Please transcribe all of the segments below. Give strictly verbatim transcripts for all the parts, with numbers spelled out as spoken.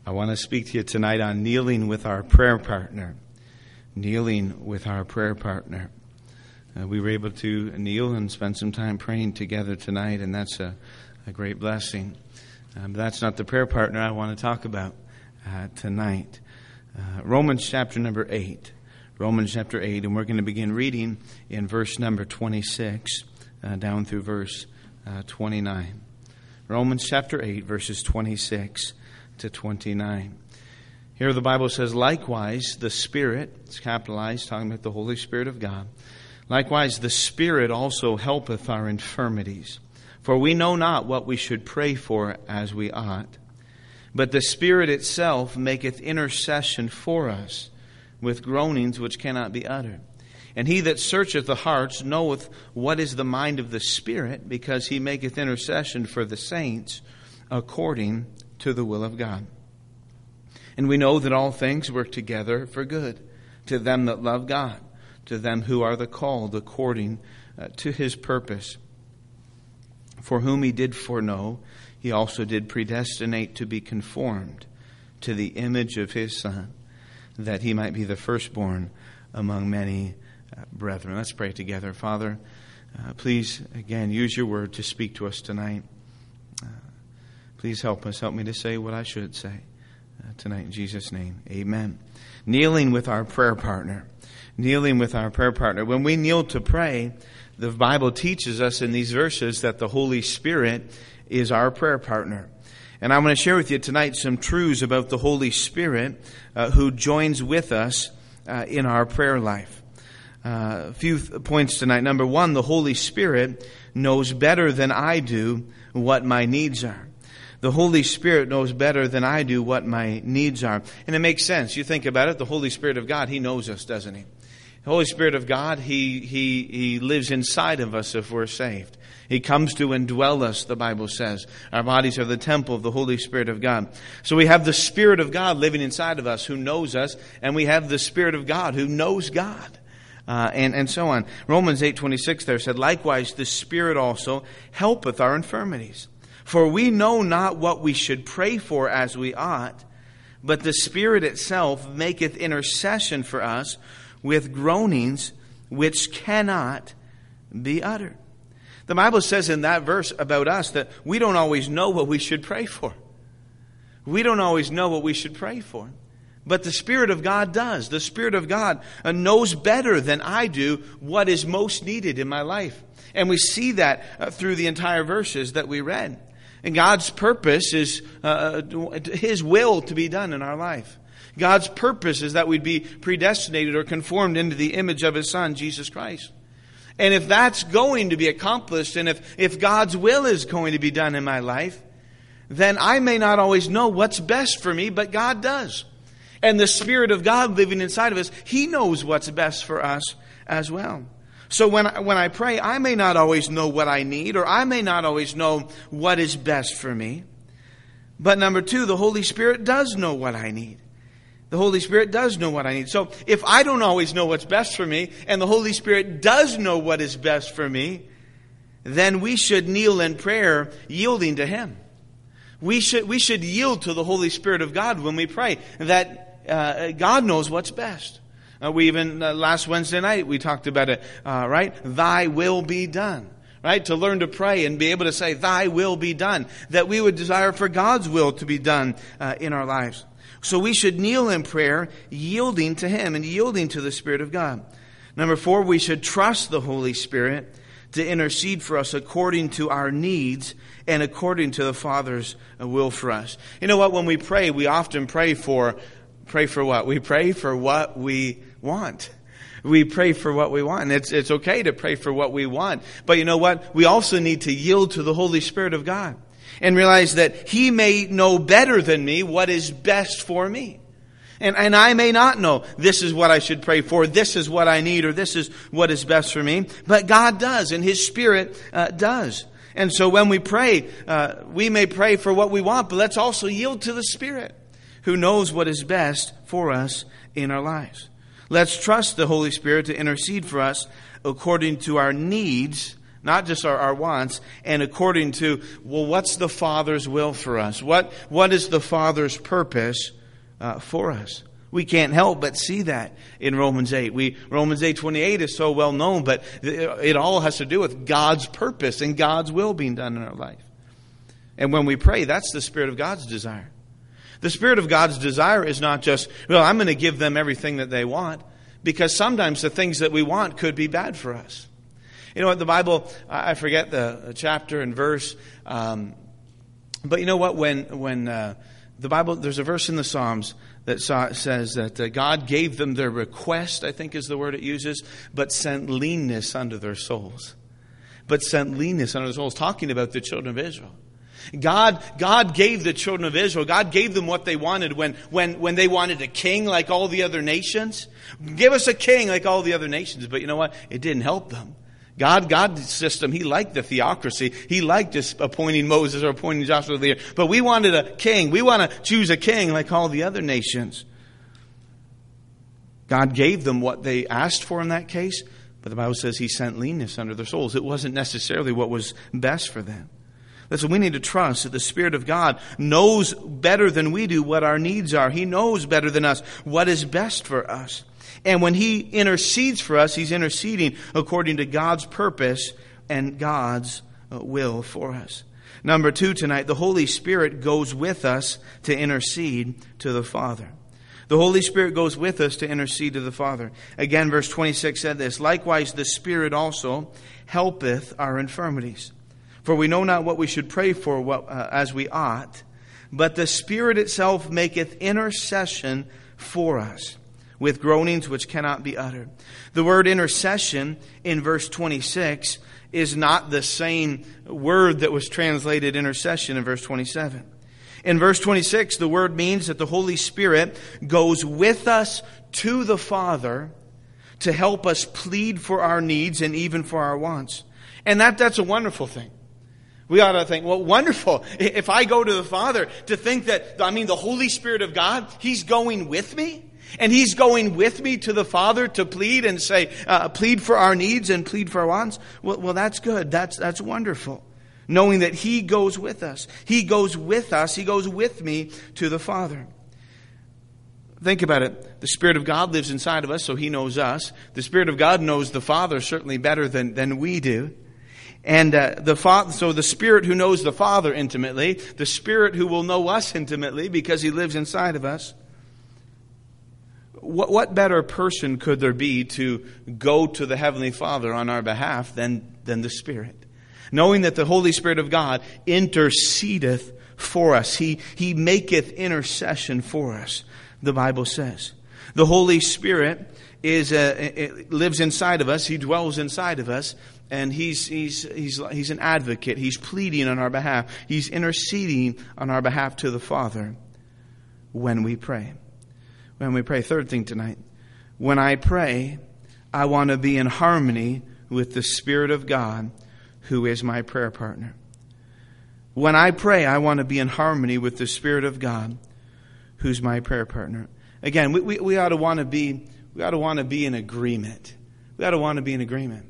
I want to speak to you tonight on kneeling with our prayer partner. Kneeling with our prayer partner. Uh, we were able to kneel and spend some time praying together tonight, and that's a, a great blessing. Um, but that's not the prayer partner I want to talk about uh, tonight. Uh, Romans chapter number eight. Romans chapter eight, and we're going to begin reading in verse number twenty-six uh, down through verse uh, twenty-nine. Romans chapter eight, verses twenty-six to twenty-nine. Here the Bible says, likewise the Spirit, it's capitalized, talking about the Holy Spirit of God. Likewise the Spirit also helpeth our infirmities. For we know not what we should pray for as we ought. But the Spirit itself maketh intercession for us with groanings which cannot be uttered. And he that searcheth the hearts knoweth what is the mind of the Spirit, because he maketh intercession for the saints according to the will of God. And we know that all things work together for good, to them that love God, to them who are the called according uh, to his purpose. For whom he did foreknow, he also did predestinate to be conformed to the image of his Son, that he might be the firstborn among many uh, brethren. Let's pray together. Father, uh, please, again, use your word to speak to us tonight. Uh, please help us. Help me to say what I should say uh, tonight in Jesus' name. Amen. Kneeling with our prayer partner. Kneeling with our prayer partner. When we kneel to pray, the Bible teaches us in these verses that the Holy Spirit is our prayer partner. And I'm going to share with you tonight some truths about the Holy Spirit uh, who joins with us uh, in our prayer life. Uh, a few th- points tonight. Number one, the Holy Spirit knows better than I do what my needs are. The Holy Spirit knows better than I do what my needs are. And it makes sense. You think about it, the Holy Spirit of God, He knows us, doesn't He? The Holy Spirit of God, He He He lives inside of us if we're saved. He comes to indwell us, the Bible says. Our bodies are the temple of the Holy Spirit of God. So we have the Spirit of God living inside of us who knows us, and we have the Spirit of God who knows God. Uh, and, and so on. Romans eight twenty-six there said, likewise the Spirit also helpeth our infirmities. For we know not what we should pray for as we ought, but the Spirit itself maketh intercession for us with groanings which cannot be uttered. The Bible says in that verse about us that we don't always know what we should pray for. We don't always know what we should pray for. But the Spirit of God does. The Spirit of God knows better than I do what is most needed in my life. And we see that through the entire verses that we read. And God's purpose is uh, His will to be done in our life. God's purpose is that we'd be predestinated or conformed into the image of His Son, Jesus Christ. And if that's going to be accomplished, and if, if God's will is going to be done in my life, then I may not always know what's best for me, but God does. And the Spirit of God living inside of us, He knows what's best for us as well. So when I, when I pray, I may not always know what I need, or I may not always know what is best for me. But number two, the Holy Spirit does know what I need. The Holy Spirit does know what I need. So if I don't always know what's best for me, and the Holy Spirit does know what is best for me, then we should kneel in prayer, yielding to Him. We should we should yield to the Holy Spirit of God when we pray, that uh, God knows what's best. Uh, we even, uh, last Wednesday night, we talked about it, uh, right? Thy will be done. Right? To learn to pray and be able to say, Thy will be done. That we would desire for God's will to be done uh, in our lives. So we should kneel in prayer, yielding to Him and yielding to the Spirit of God. Number four, we should trust the Holy Spirit to intercede for us according to our needs and according to the Father's will for us. You know what? When we pray, we often pray for, pray for what? We pray for what we want. We pray for what we want. And it's, it's okay to pray for what we want. But you know what? We also need to yield to the Holy Spirit of God and realize that He may know better than me what is best for me. And, and I may not know this is what I should pray for, this is what I need, or this is what is best for me. But God does, and His Spirit uh, does. And so when we pray, uh, we may pray for what we want, but let's also yield to the Spirit who knows what is best for us in our lives. Let's trust the Holy Spirit to intercede for us according to our needs, not just our, our wants, and according to, well, what's the Father's will for us? What What is the Father's purpose uh, for us? We can't help but see that in Romans eight. We Romans eight twenty-eight is so well known, but it all has to do with God's purpose and God's will being done in our life. And when we pray, that's the Spirit of God's desire. The Spirit of God's desire is not just, well, I'm going to give them everything that they want, because sometimes the things that we want could be bad for us. You know what, the Bible, I forget the chapter and verse, um, but you know what, when when uh, the Bible, there's a verse in the Psalms that saw, says that uh, God gave them their request, I think is the word it uses, but sent leanness unto their souls. But sent leanness unto their souls, talking about the children of Israel. God, God gave the children of Israel, God gave them what they wanted when, when, when they wanted a king like all the other nations. Give us a king like all the other nations. But you know what? It didn't help them. God, God's system, He liked the theocracy. He liked just appointing Moses or appointing Joshua the leader. But we wanted a king. We want to choose a king like all the other nations. God gave them what they asked for in that case. But the Bible says He sent leanness under their souls. It wasn't necessarily what was best for them. Listen, we need to trust that the Spirit of God knows better than we do what our needs are. He knows better than us what is best for us. And when He intercedes for us, He's interceding according to God's purpose and God's will for us. Number two tonight, the Holy Spirit goes with us to intercede to the Father. The Holy Spirit goes with us to intercede to the Father. Again, verse twenty-six said this, likewise the Spirit also helpeth our infirmities. For we know not what we should pray for what, uh, as we ought, but the Spirit itself maketh intercession for us, with groanings which cannot be uttered. The word intercession in verse twenty-six is not the same word that was translated intercession in verse twenty-seven. In verse twenty-six, the word means that the Holy Spirit goes with us to the Father to help us plead for our needs and even for our wants. And that, that's a wonderful thing. We ought to think, well, wonderful. If I go to the Father, to think that, I mean, the Holy Spirit of God, He's going with me. And He's going with me to the Father to plead and say, uh, plead for our needs and plead for our wants. Well, well, that's good. That's, that's wonderful. Knowing that He goes with us. He goes with us. He goes with me to the Father. Think about it. The Spirit of God lives inside of us, so He knows us. The Spirit of God knows the Father certainly better than, than we do. And uh, the Father, so the Spirit who knows the Father intimately, the Spirit who will know us intimately because He lives inside of us. What, what better person could there be to go to the Heavenly Father on our behalf than, than the Spirit? Knowing that the Holy Spirit of God intercedeth for us. He, he maketh intercession for us, the Bible says. The Holy Spirit is a, lives inside of us. He dwells inside of us. And he's, he's, he's, he's an advocate. He's pleading on our behalf. He's interceding on our behalf to the Father when we pray. When we pray. Third thing tonight. When I pray, I want to be in harmony with the Spirit of God, who is my prayer partner. When I pray, I want to be in harmony with the Spirit of God, who's my prayer partner. Again, we, we, we ought to want to be, we ought to want to be in agreement. We ought to want to be in agreement.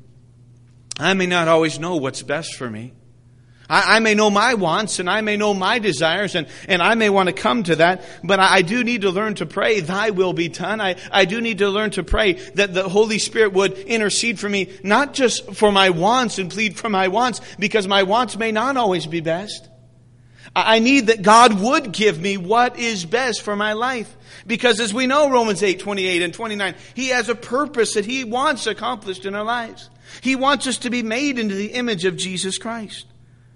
I may not always know what's best for me. I, I may know my wants and I may know my desires and, and I may want to come to that, but I, I do need to learn to pray, Thy will be done. I, I do need to learn to pray that the Holy Spirit would intercede for me, not just for my wants and plead for my wants, because my wants may not always be best. I, I need that God would give me what is best for my life. Because as we know, Romans eight, twenty-eight and twenty-nine, He has a purpose that He wants accomplished in our lives. He wants us to be made into the image of Jesus Christ.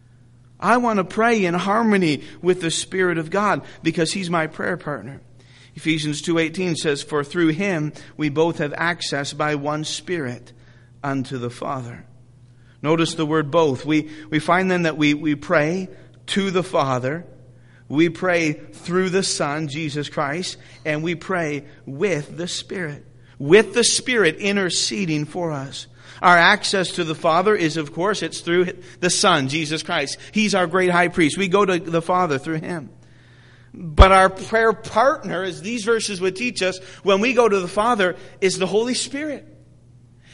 I want to pray in harmony with the Spirit of God because He's my prayer partner. Ephesians two eighteen says, for through Him we both have access by one Spirit unto the Father. Notice the word both. We, we find then that we, we pray to the Father. We pray through the Son, Jesus Christ, and we pray with the Spirit. With the Spirit interceding for us. Our access to the Father is, of course, it's through the Son, Jesus Christ. He's our great high priest. We go to the Father through Him. But our prayer partner, as these verses would teach us, when we go to the Father, is the Holy Spirit.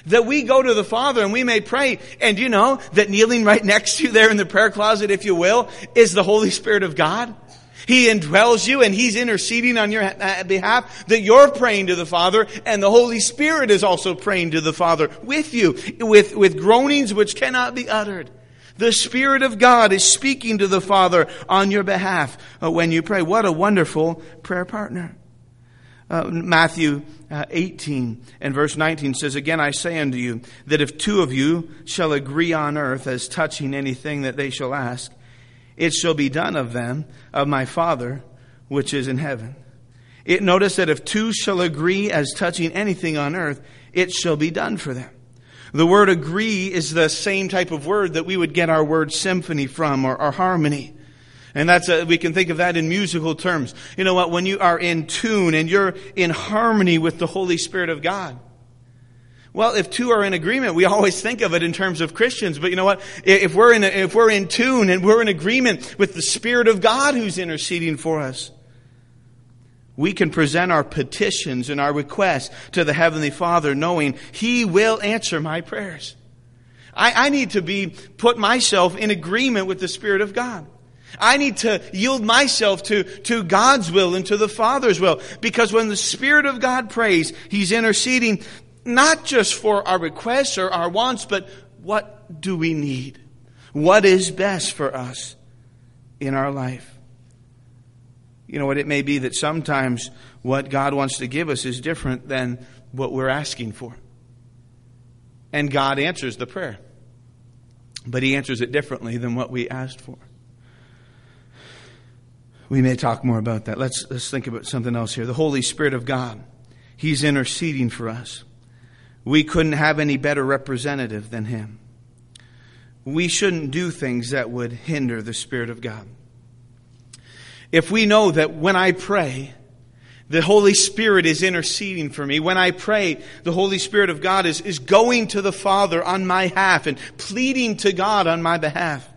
That we go to the Father and we may pray. And you know that kneeling right next to you there in the prayer closet, if you will, is the Holy Spirit of God. He indwells you and He's interceding on your behalf, that you're praying to the Father, and the Holy Spirit is also praying to the Father with you, with, with groanings which cannot be uttered. The Spirit of God is speaking to the Father on your behalf when you pray. What a wonderful prayer partner. Uh, Matthew uh, eighteen and verse nineteen says, "Again I say unto you, that if two of you shall agree on earth as touching anything that they shall ask, it shall be done of them, of my Father which is in heaven." It, notice that if two shall agree as touching anything on earth, it shall be done for them. The word agree is the same type of word that we would get our word symphony from, or, or harmony. And that's a, we can think of that in musical terms. You know what? When you are in tune and you're in harmony with the Holy Spirit of God. Well, if two are in agreement, we always think of it in terms of Christians. But you know what? If we're in, a, if we're in tune and we're in agreement with the Spirit of God who's interceding for us, we can present our petitions and our requests to the Heavenly Father, knowing He will answer my prayers. I, I need to be put myself in agreement with the Spirit of God. I need to yield myself to, to God's will and to the Father's will. Because when the Spirit of God prays, He's interceding not just for our requests or our wants, but what do we need? What is best for us in our life? You know what? It may be that sometimes what God wants to give us is different than what we're asking for. And God answers the prayer. But He answers it differently than what we asked for. We may talk more about that. Let's, let's think about something else here. The Holy Spirit of God, He's interceding for us. We couldn't have any better representative than Him. We shouldn't do things that would hinder the Spirit of God. If we know that when I pray, the Holy Spirit is interceding for me. When I pray, the Holy Spirit of God is, is going to the Father on my behalf and pleading to God on my behalf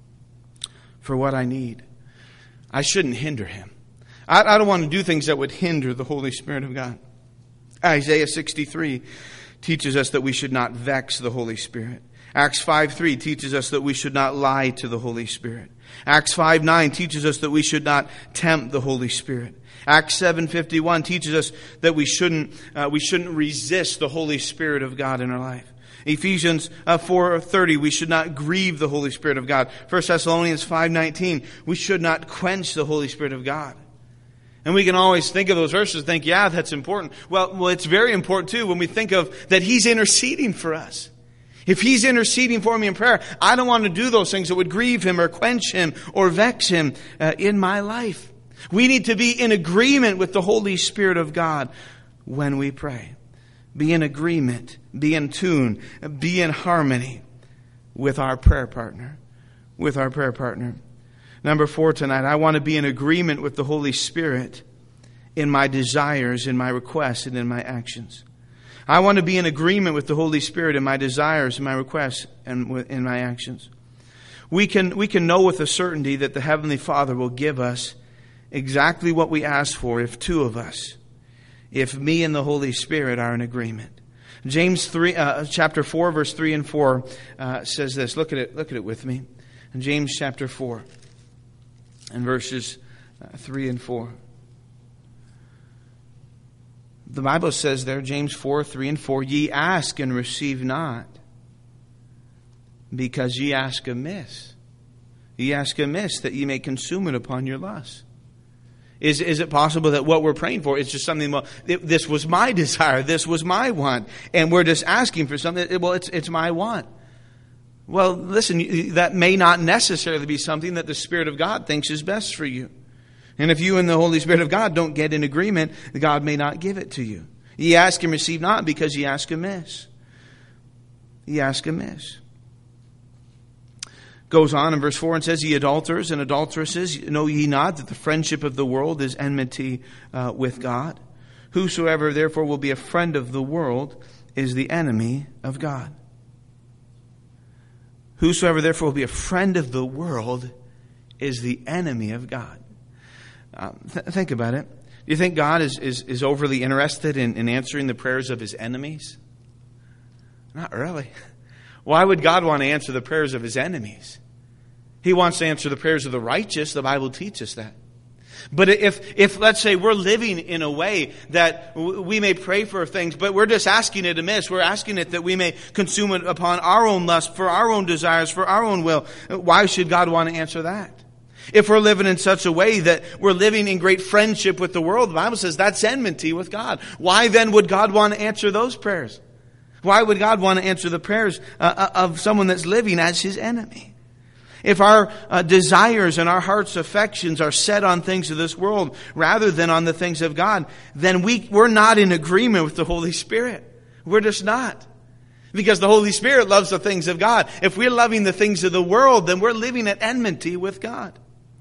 for what I need. I shouldn't hinder Him. I, I don't want to do things that would hinder the Holy Spirit of God. Isaiah sixty-three teaches us that we should not vex the Holy Spirit. Acts five three teaches us that we should not lie to the Holy Spirit. Acts five nine teaches us that we should not tempt the Holy Spirit. Acts seven fifty-one teaches us that we shouldn't uh, we shouldn't resist the Holy Spirit of God in our life. Ephesians uh, four thirty, we should not grieve the Holy Spirit of God. First Thessalonians five nineteen, we should not quench the Holy Spirit of God. And we can always think of those verses and think, yeah, that's important. Well, well, it's very important too when we think of that He's interceding for us. If He's interceding for me in prayer, I don't want to do those things that would grieve Him or quench Him or vex Him uh, in my life. We need to be in agreement with the Holy Spirit of God when we pray. Be in agreement, be in tune, be in harmony with our prayer partner. With our prayer partner. Number four tonight, I want to be in agreement with the Holy Spirit in my desires, in my requests, and in my actions. I want to be in agreement with the Holy Spirit in my desires, in my requests, and in my actions. We can, we can know with a certainty that the Heavenly Father will give us exactly what we ask for if two of us, if me and the Holy Spirit are in agreement. James three, uh, chapter four, verse three and four uh, says this. Look at it. Look at it with me. In James chapter four, and verses uh, three and four. The Bible says there, James four, three and four, ye ask and receive not, because ye ask amiss. Ye ask amiss that ye may consume it upon your lust. Is, is it possible that what we're praying for is just something, well, it, this was my desire, this was my want, and we're just asking for something, well, it's, it's my want. Well, listen, that may not necessarily be something that the Spirit of God thinks is best for you. And if you and the Holy Spirit of God don't get in agreement, God may not give it to you. Ye ask and receive not because ye ask amiss. Ye ask amiss. Goes on in verse four and says, ye adulterers and adulteresses, know ye not that the friendship of the world is enmity uh, with God? Whosoever therefore will be a friend of the world is the enemy of God. Whosoever therefore will be a friend of the world is the enemy of God. Uh, th- think about it. Do you think God is, is, is overly interested in, in answering the prayers of His enemies? Not really. Why would God want to answer the prayers of His enemies? He wants to answer the prayers of the righteous. The Bible teaches that. But if, if let's say we're living in a way that we may pray for things, but we're just asking it amiss, we're asking it that we may consume it upon our own lust, for our own desires, for our own will, why should God want to answer that? If we're living in such a way that we're living in great friendship with the world, the Bible says that's enmity with God. Why then would God want to answer those prayers? Why would God want to answer the prayers uh, of someone that's living as His enemy? If our uh, desires and our heart's affections are set on things of this world rather than on the things of God, then we, we're not in agreement with the Holy Spirit. We're just not. Because the Holy Spirit loves the things of God. If we're loving the things of the world, then we're living at enmity with God.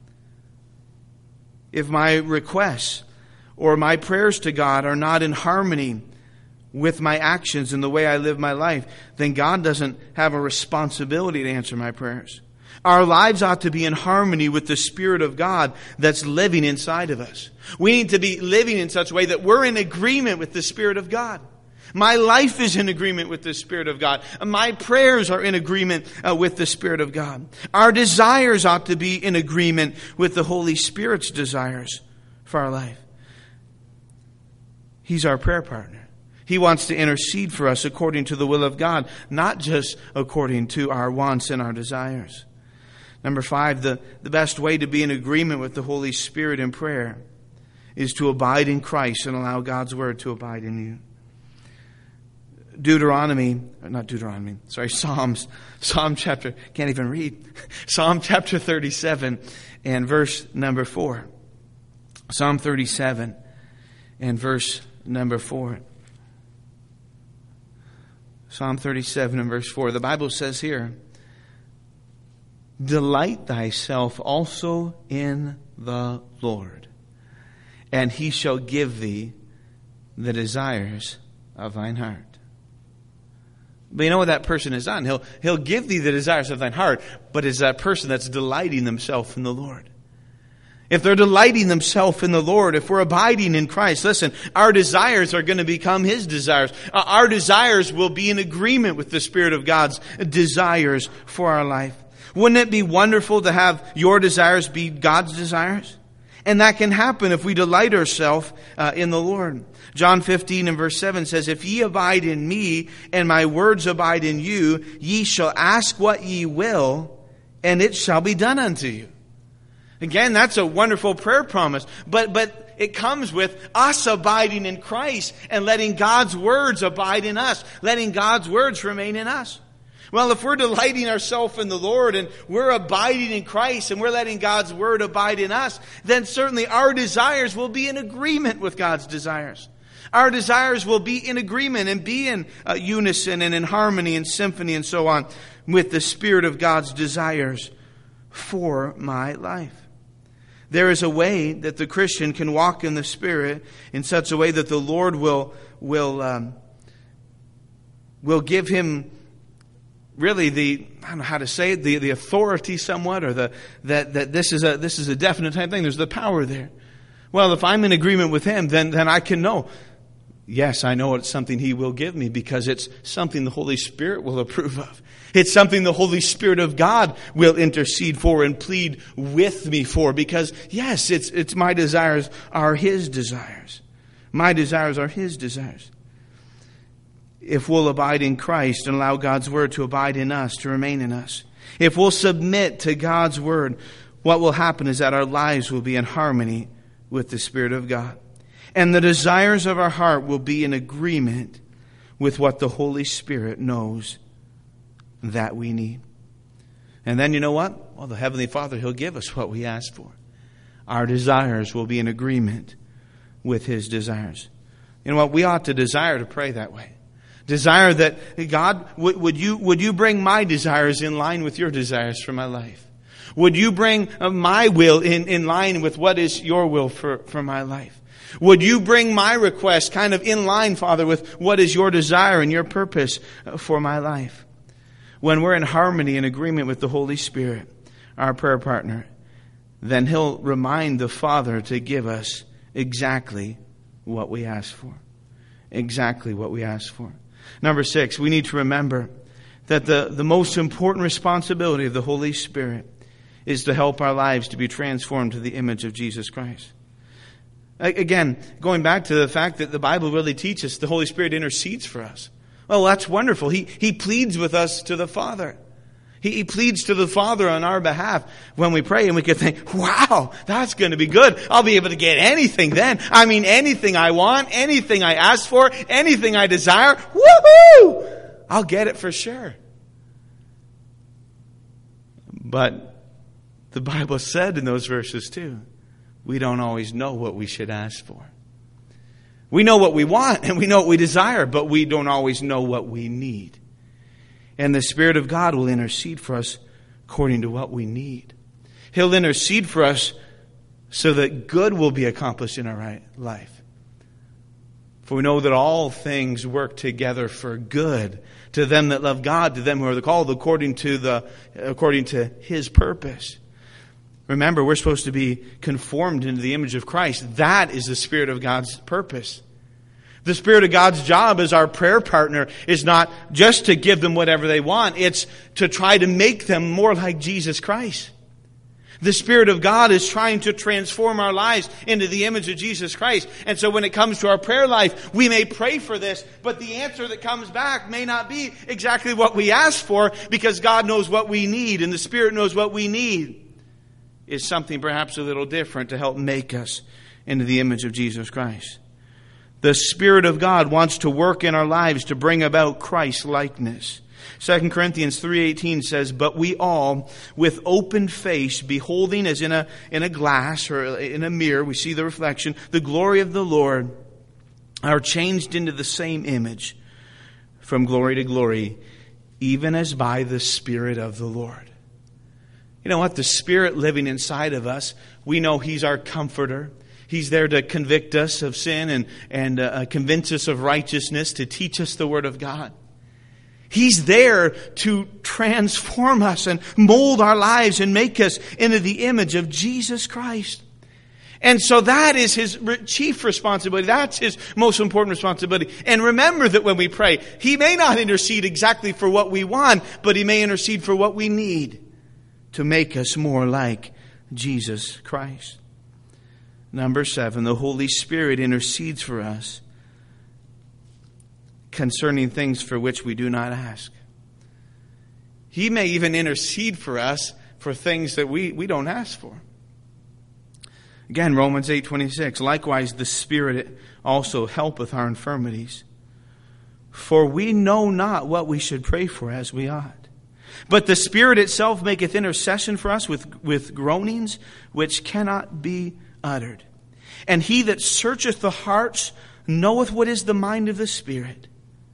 If my requests or my prayers to God are not in harmony with my actions and the way I live my life, then God doesn't have a responsibility to answer my prayers. Our lives ought to be in harmony with the Spirit of God that's living inside of us. We need to be living in such a way that we're in agreement with the Spirit of God. My life is in agreement with the Spirit of God. My prayers are in agreement uh, with the Spirit of God. Our desires ought to be in agreement with the Holy Spirit's desires for our life. He's our prayer partner. He wants to intercede for us according to the will of God, not just according to our wants and our desires. Number five, the, the best way to be in agreement with the Holy Spirit in prayer is to abide in Christ and allow God's Word to abide in you. Deuteronomy, not Deuteronomy, sorry, Psalms, Psalm chapter, can't even read, Psalm chapter thirty-seven and verse number four. Psalm thirty-seven and verse number four. Psalm thirty-seven and verse four. The Bible says here, delight thyself also in the Lord, and He shall give thee the desires of thine heart. But you know what that person has done? He'll, he'll give thee the desires of thine heart, but it's that person that's delighting themselves in the Lord. If they're delighting themselves in the Lord, if we're abiding in Christ, listen, our desires are going to become His desires. Our desires will be in agreement with the Spirit of God's desires for our life. Wouldn't it be wonderful to have your desires be God's desires? And that can happen if we delight ourselves uh, in the Lord. John fifteen and verse seven says, if ye abide in me, and my words abide in you, ye shall ask what ye will, and it shall be done unto you. Again, that's a wonderful prayer promise. But, but it comes with us abiding in Christ and letting God's words abide in us. Letting God's words remain in us. Well, if we're delighting ourselves in the Lord and we're abiding in Christ and we're letting God's Word abide in us, then certainly our desires will be in agreement with God's desires. Our desires will be in agreement and be in uh, unison and in harmony and symphony and so on with the Spirit of God's desires for my life. There is a way that the Christian can walk in the Spirit in such a way that the Lord will, will, um, will give him really the, I don't know how to say it, the, the authority somewhat, or the, that, that this is a, this is a definite type thing. There's the power there. Well, if I'm in agreement with Him, then, then I can know, yes, I know it's something He will give me because it's something the Holy Spirit will approve of. It's something the Holy Spirit of God will intercede for and plead with me for, because yes, it's, it's my desires are His desires. My desires are His desires. If we'll abide in Christ and allow God's Word to abide in us, to remain in us. If we'll submit to God's Word, what will happen is that our lives will be in harmony with the Spirit of God. And the desires of our heart will be in agreement with what the Holy Spirit knows that we need. And then you know what? Well, the Heavenly Father, He'll give us what we ask for. Our desires will be in agreement with His desires. You know what? We ought to desire to pray that way. Desire that, God, would, would you would you bring my desires in line with your desires for my life? Would you bring my will in, in line with what is your will for, for my life? Would you bring my request kind of in line, Father, with what is your desire and your purpose for my life? When we're in harmony and agreement with the Holy Spirit, our prayer partner, then He'll remind the Father to give us exactly what we ask for. Exactly what we ask for. Number six, we need to remember that the, the most important responsibility of the Holy Spirit is to help our lives to be transformed to the image of Jesus Christ. Again, going back to the fact that the Bible really teaches the Holy Spirit intercedes for us. Well, that's wonderful. He, he pleads with us to the Father. He, he pleads to the Father on our behalf when we pray, and we can think, wow, that's going to be good. I'll be able to get anything then. I mean, anything I want, anything I ask for, anything I desire. Woohoo! I'll get it for sure. But the Bible said in those verses too, we don't always know what we should ask for. We know what we want and we know what we desire, but we don't always know what we need. And the Spirit of God will intercede for us according to what we need. He'll intercede for us so that good will be accomplished in our life. For we know that all things work together for good to them that love God, to them who are called according to the according to His purpose. Remember, we're supposed to be conformed into the image of Christ. That is the Spirit of God's purpose. The Spirit of God's job as our prayer partner is not just to give them whatever they want. It's to try to make them more like Jesus Christ. The Spirit of God is trying to transform our lives into the image of Jesus Christ. And so when it comes to our prayer life, we may pray for this, but the answer that comes back may not be exactly what we asked for, because God knows what we need and the Spirit knows what we need. Is something perhaps a little different to help make us into the image of Jesus Christ. The Spirit of God wants to work in our lives to bring about Christ's likeness. Second Corinthians three eighteen says, "But we all, with open face, beholding as in a, in a glass or in a mirror, we see the reflection, the glory of the Lord, are changed into the same image from glory to glory, even as by the Spirit of the Lord." You know what? The Spirit living inside of us, we know He's our comforter. He's there to convict us of sin and, and uh, convince us of righteousness, to teach us the Word of God. He's there to transform us and mold our lives and make us into the image of Jesus Christ. And so that is His chief responsibility. That's His most important responsibility. And remember that when we pray, He may not intercede exactly for what we want, but He may intercede for what we need to make us more like Jesus Christ. Number seven, the Holy Spirit intercedes for us concerning things for which we do not ask. He may even intercede for us for things that we, we don't ask for. Again, Romans eight twenty-six, "Likewise the Spirit also helpeth our infirmities. For we know not what we should pray for as we ought. But the Spirit itself maketh intercession for us with, with groanings which cannot be uttered. And He that searcheth the hearts knoweth what is the mind of the Spirit."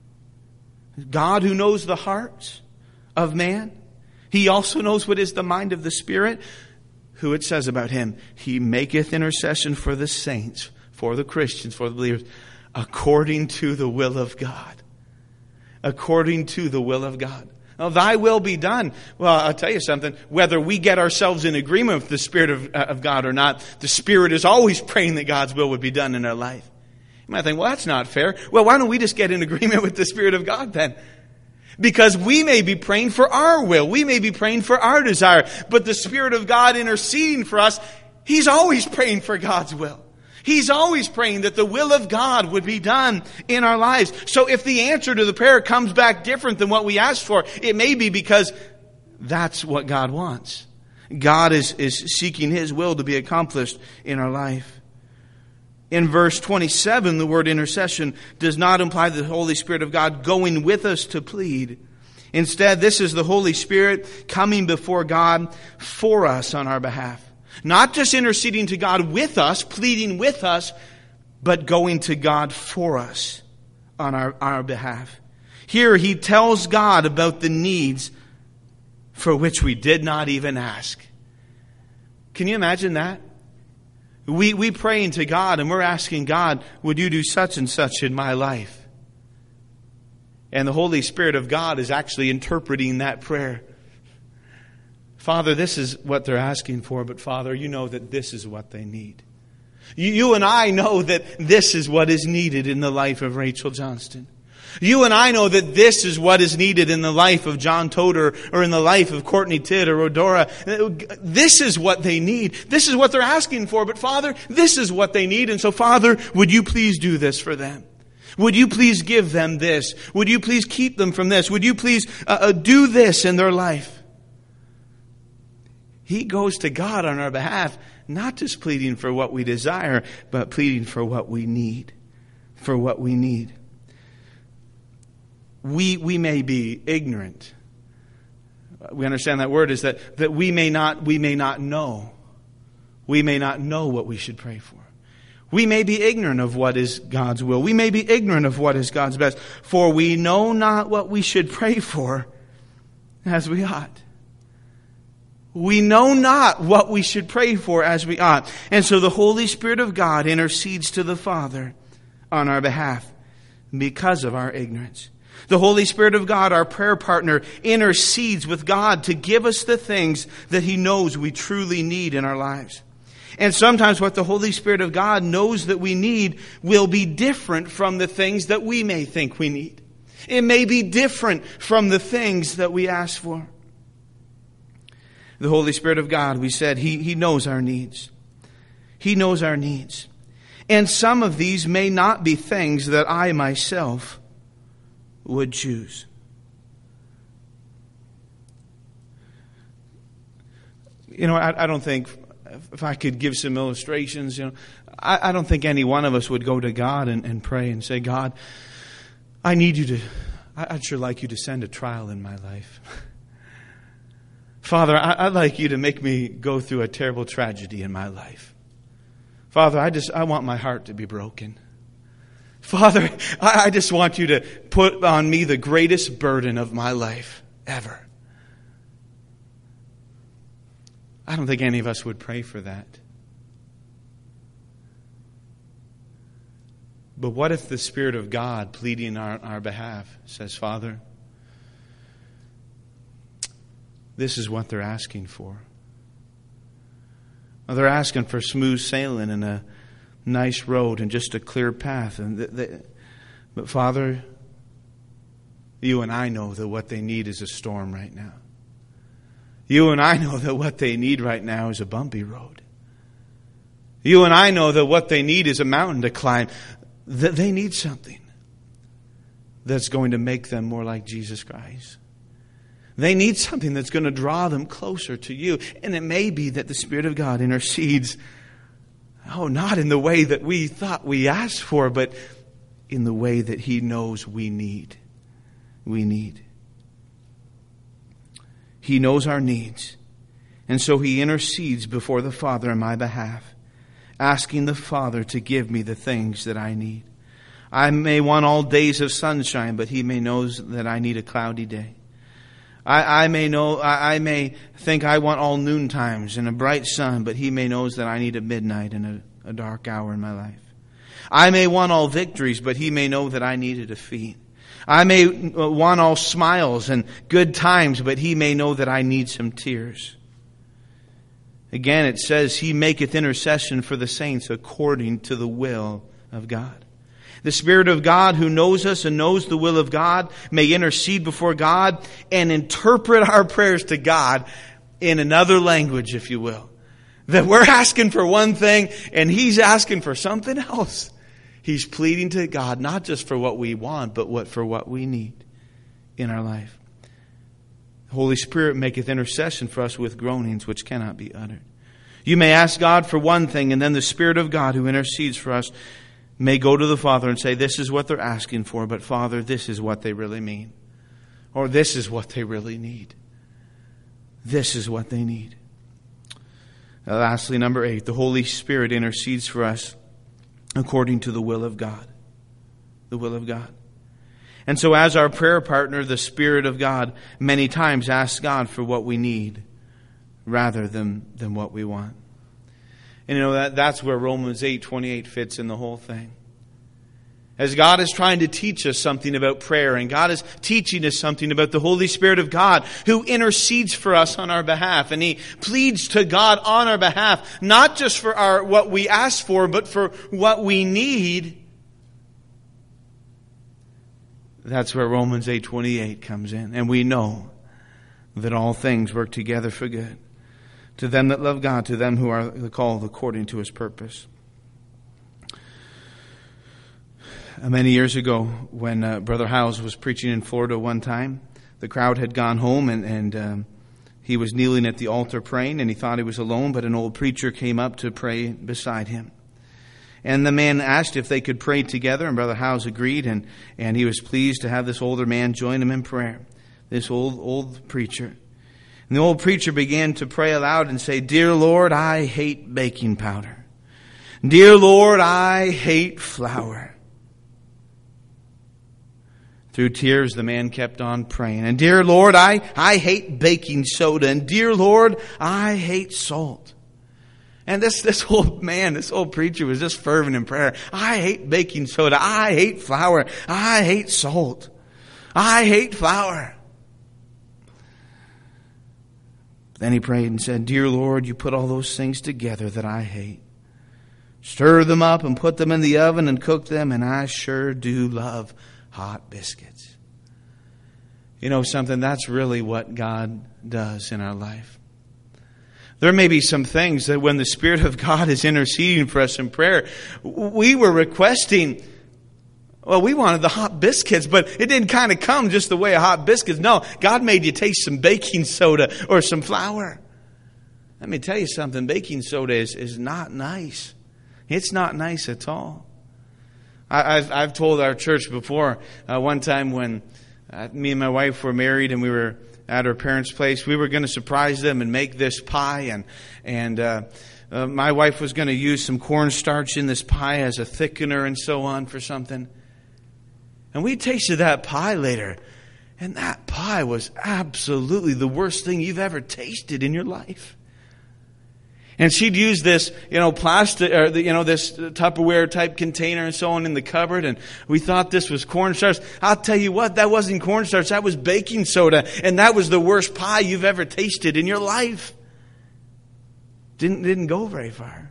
God, who knows the hearts of man, He also knows what is the mind of the Spirit, who it says about Him, He maketh intercession for the saints, for the Christians, for the believers, according to the will of God. According to the will of God. Now, Thy will be done. Well, I'll tell you something. Whether we get ourselves in agreement with the Spirit of, uh, of God or not, the Spirit is always praying that God's will would be done in our life. You might think, well, that's not fair. Well, why don't we just get in agreement with the Spirit of God then? Because we may be praying for our will. We may be praying for our desire. But the Spirit of God interceding for us, He's always praying for God's will. He's always praying that the will of God would be done in our lives. So if the answer to the prayer comes back different than what we asked for, it may be because that's what God wants. God is, is seeking His will to be accomplished in our life. In verse twenty-seven, the word intercession does not imply the Holy Spirit of God going with us to plead. Instead, this is the Holy Spirit coming before God for us on our behalf. Not just interceding to God with us, pleading with us, but going to God for us on our, our behalf. Here He tells God about the needs for which we did not even ask. Can you imagine that? We, we praying to God and we're asking God, would you do such and such in my life? And the Holy Spirit of God is actually interpreting that prayer. Father, this is what they're asking for, but Father, you know that this is what they need. You, you and I know that this is what is needed in the life of Rachel Johnston. You and I know that this is what is needed in the life of John Toder or in the life of Courtney Tidd or Rodora. This is what they need. This is what they're asking for. But Father, this is what they need. And so Father, would you please do this for them? Would you please give them this? Would you please keep them from this? Would you please uh, uh, do this in their life? He goes to God on our behalf, not just pleading for what we desire, but pleading for what we need. For what we need. We we may be ignorant. We understand that word is that, that we may not we may not know. We may not know what we should pray for. We may be ignorant of what is God's will. We may be ignorant of what is God's best. For we know not what we should pray for as we ought. We know not what we should pray for as we ought. And so the Holy Spirit of God intercedes to the Father on our behalf because of our ignorance. The Holy Spirit of God, our prayer partner, intercedes with God to give us the things that He knows we truly need in our lives. And sometimes what the Holy Spirit of God knows that we need will be different from the things that we may think we need. It may be different from the things that we ask for. The Holy Spirit of God, we said, He, He knows our needs. He knows our needs. And some of these may not be things that I myself would choose. You know, I, I don't think, if I could give some illustrations, you know, I, I don't think any one of us would go to God and, and pray and say, God, I need you to, I, I'd sure like you to send a trial in my life. Father, I, I'd like you to make me go through a terrible tragedy in my life. Father, I just, I want my heart to be broken. Father, I just want you to put on me the greatest burden of my life ever. I don't think any of us would pray for that. But what if the Spirit of God pleading on our, our behalf says, Father, this is what they're asking for. Well, they're asking for smooth sailing and a nice road and just a clear path. And the, the, but Father, you and I know that what they need is a storm right now. You and I know that what they need right now is a bumpy road. You and I know that what they need is a mountain to climb. That they need something that's going to make them more like Jesus Christ. They need something that's going to draw them closer to you. And it may be that the Spirit of God intercedes, oh, not in the way that we thought we asked for, but in the way that He knows we need. We need. He knows our needs. And so He intercedes before the Father on my behalf, asking the Father to give me the things that I need. I may want all days of sunshine, but He may knows that I need a cloudy day. I, I may know, I, I may think I want all noon times and a bright sun, but He may knows that I need a midnight and a, a dark hour in my life. I may want all victories, but He may know that I need a defeat. I may want all smiles and good times, but He may know that I need some tears. Again, it says, He maketh intercession for the saints according to the will of God. The Spirit of God who knows us and knows the will of God may intercede before God and interpret our prayers to God in another language, if you will. That we're asking for one thing and He's asking for something else. He's pleading to God not just for what we want, but what for what we need in our life. The Holy Spirit maketh intercession for us with groanings which cannot be uttered. You may ask God for one thing, and then the Spirit of God who intercedes for us may go to the Father and say, this is what they're asking for, but Father, this is what they really mean. Or this is what they really need. This is what they need. Now, lastly, number eight, the Holy Spirit intercedes for us according to the will of God. The will of God. And so as our prayer partner, the Spirit of God many times asks God for what we need rather than, than what we want. And you know, that, that's where Romans eight twenty-eight fits in the whole thing. As God is trying to teach us something about prayer, and God is teaching us something about the Holy Spirit of God who intercedes for us on our behalf, and He pleads to God on our behalf, not just for our what we ask for, but for what we need. That's where Romans eight twenty-eight comes in. And we know that all things work together for good to them that love God, to them who are called according to His purpose. Many years ago, when uh, Brother Howes was preaching in Florida one time, the crowd had gone home, and, and um, he was kneeling at the altar praying, and he thought he was alone, but an old preacher came up to pray beside him. And the man asked if they could pray together, and Brother Howes agreed, and, and he was pleased to have this older man join him in prayer, this old, old preacher. And the old preacher began to pray aloud and say, "Dear Lord, I hate baking powder. Dear Lord, I hate flour." Through tears, the man kept on praying. "And dear Lord, I, I hate baking soda. And dear Lord, I hate salt." And this, this old man, this old preacher was just fervent in prayer. "I hate baking soda. I hate flour. I hate salt. I hate flour." Then he prayed and said, "Dear Lord, you put all those things together that I hate. Stir them up and put them in the oven and cook them, and I sure do love hot biscuits." You know something? That's really what God does in our life. There may be some things that when the Spirit of God is interceding for us in prayer, we were requesting, well, we wanted the hot biscuits, but it didn't kind of come just the way of hot biscuits. No, God made you taste some baking soda or some flour. Let me tell you something. Baking soda is, is not nice. It's not nice at all. I, I've, I've told our church before, uh, one time when uh, me and my wife were married and we were at our parents' place, we were going to surprise them and make this pie, and and uh, uh, my wife was going to use some cornstarch in this pie as a thickener and so on for something. And we tasted that pie later, and that pie was absolutely the worst thing you've ever tasted in your life. And she'd use this, you know, plastic, or the, you know, this Tupperware type container and so on in the cupboard, and we thought this was cornstarch. I'll tell you what, that wasn't cornstarch, that was baking soda, and that was the worst pie you've ever tasted in your life. Didn't didn't go very far.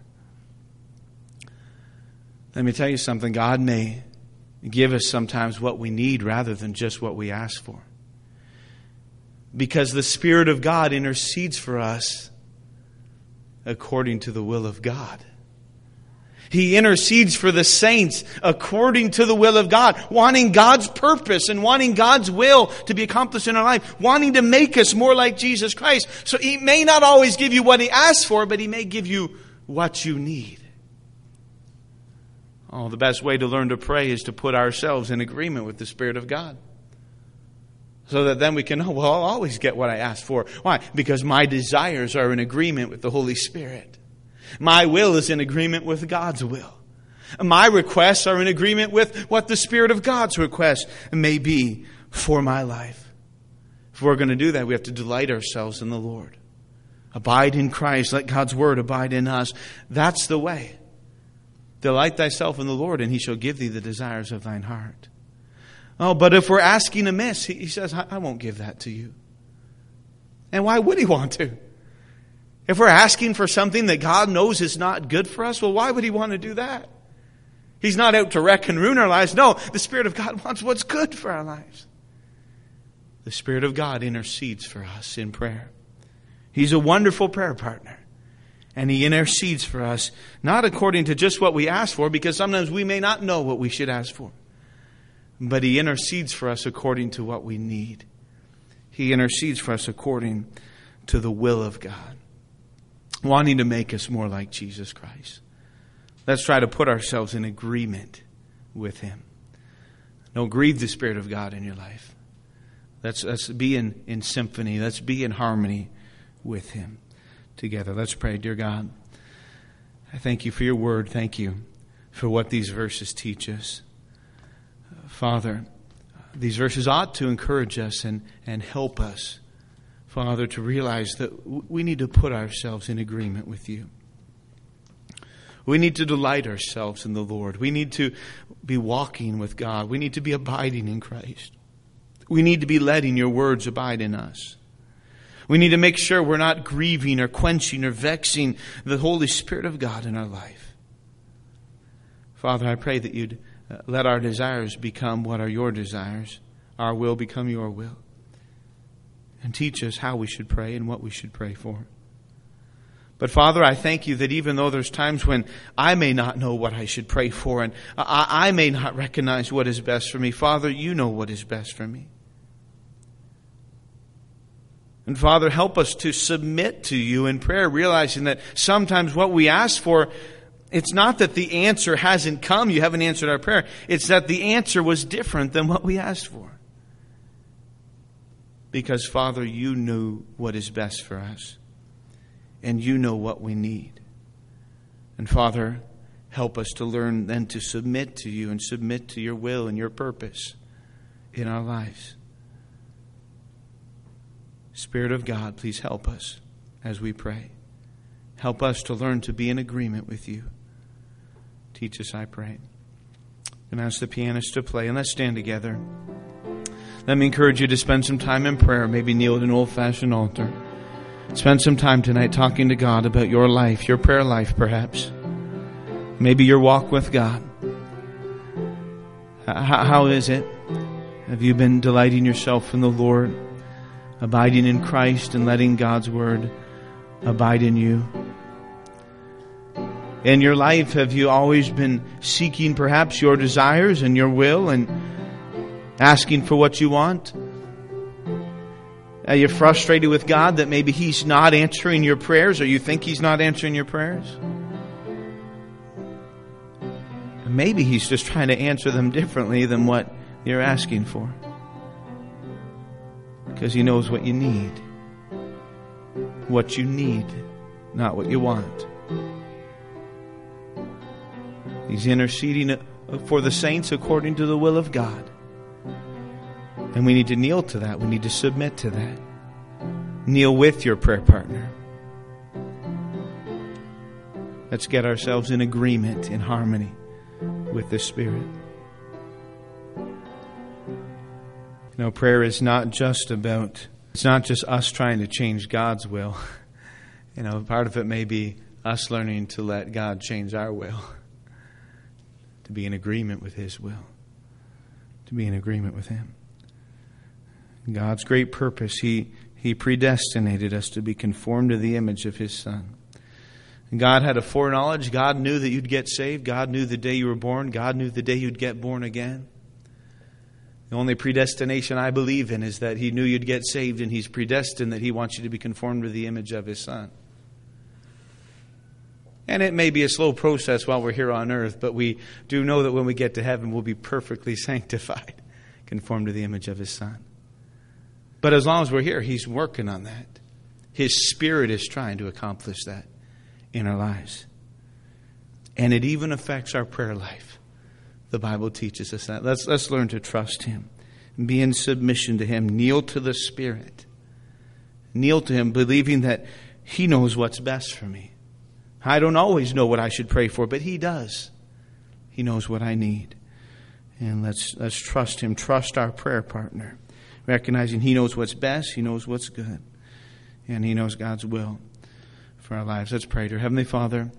Let me tell you something. God may give us sometimes what we need rather than just what we ask for, because the Spirit of God intercedes for us according to the will of God. He intercedes for the saints according to the will of God, wanting God's purpose and wanting God's will to be accomplished in our life, wanting to make us more like Jesus Christ. So He may not always give you what He asks for, but He may give you what you need. Oh, the best way to learn to pray is to put ourselves in agreement with the Spirit of God, so that then we can know, well, I'll always get what I ask for. Why? Because my desires are in agreement with the Holy Spirit. My will is in agreement with God's will. My requests are in agreement with what the Spirit of God's request may be for my life. If we're going to do that, we have to delight ourselves in the Lord. Abide in Christ. Let God's Word abide in us. That's the way. Delight thyself in the Lord, and He shall give thee the desires of thine heart. Oh, but if we're asking amiss, he says, I won't give that to you. And why would He want to? If we're asking for something that God knows is not good for us, well, why would He want to do that? He's not out to wreck and ruin our lives. No, the Spirit of God wants what's good for our lives. The Spirit of God intercedes for us in prayer. He's a wonderful prayer partner. And He intercedes for us, not according to just what we ask for, because sometimes we may not know what we should ask for. But He intercedes for us according to what we need. He intercedes for us according to the will of God, wanting to make us more like Jesus Christ. Let's try to put ourselves in agreement with Him. Don't grieve the Spirit of God in your life. Let's, let's be in, in symphony. Let's be in harmony with Him together. Let's pray. Dear God, I thank You for Your Word. Thank You for what these verses teach us. Father, these verses ought to encourage us and, and help us, Father, to realize that we need to put ourselves in agreement with You. We need to delight ourselves in the Lord. We need to be walking with God. We need to be abiding in Christ. We need to be letting Your words abide in us. We need to make sure we're not grieving or quenching or vexing the Holy Spirit of God in our life. Father, I pray that You'd Uh, let our desires become what are your desires. Our will become your will. And teach us how we should pray and what we should pray for. But Father, I thank you that even though there's times when I may not know what I should pray for and I, I may not recognize what is best for me, Father, you know what is best for me. And Father, help us to submit to you in prayer, realizing that sometimes what we ask for, it's not that the answer hasn't come, you haven't answered our prayer. It's that the answer was different than what we asked for. Because, Father, you knew what is best for us. And you know what we need. And, Father, help us to learn then to submit to you and submit to your will and your purpose in our lives. Spirit of God, please help us as we pray. Help us to learn to be in agreement with you. Teach us, I pray. And ask the pianist to play. And let's stand together. Let me encourage you to spend some time in prayer. Maybe kneel at an old-fashioned altar. Spend some time tonight talking to God about your life, your prayer life perhaps. Maybe your walk with God. How is it? Have you been delighting yourself in the Lord, abiding in Christ and letting God's word abide in you? In your life, have you always been seeking perhaps your desires and your will and asking for what you want? Are you frustrated with God that maybe He's not answering your prayers, or you think He's not answering your prayers? Maybe He's just trying to answer them differently than what you're asking for. Because He knows what you need. What you need, not what you want. He's interceding for the saints according to the will of God. And we need to kneel to that. We need to submit to that. Kneel with your prayer partner. Let's get ourselves in agreement, in harmony with the Spirit. You know, prayer is not just about, it's not just us trying to change God's will. You know, part of it may be us learning to let God change our will. To be in agreement with His will. To be in agreement with Him. God's great purpose, He He predestinated us to be conformed to the image of His Son. And God had a foreknowledge. God knew that you'd get saved. God knew the day you were born. God knew the day you'd get born again. The only predestination I believe in is that He knew you'd get saved, and He's predestined that He wants you to be conformed to the image of His Son. And it may be a slow process while we're here on earth, but we do know that when we get to heaven, we'll be perfectly sanctified, conformed to the image of His Son. But as long as we're here, He's working on that. His Spirit is trying to accomplish that in our lives. And it even affects our prayer life. The Bible teaches us that. Let's, let's learn to trust Him. Be in submission to Him. Kneel to the Spirit. Kneel to Him, believing that He knows what's best for me. I don't always know what I should pray for, but He does. He knows what I need. And let's, let's trust Him. Trust our prayer partner. Recognizing He knows what's best, He knows what's good, and He knows God's will for our lives. Let's pray. Dear Heavenly Father,